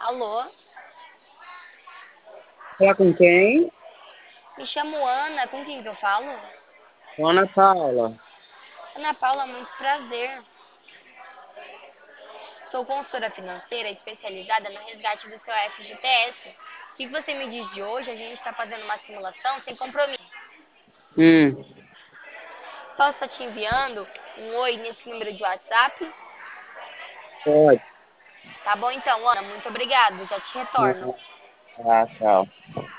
Alô? Falar com quem? Me chamo Ana, com quem que eu falo? Ana Paula. Ana Paula, muito prazer. Sou consultora financeira especializada no resgate do seu FGTS. O que você me diz de hoje? A gente está fazendo uma simulação sem compromisso. Hum, Posso estar te enviando um oi nesse número de WhatsApp? pode. Tá bom então, Ana, muito obrigada. Já te retorno. Ah, tchau.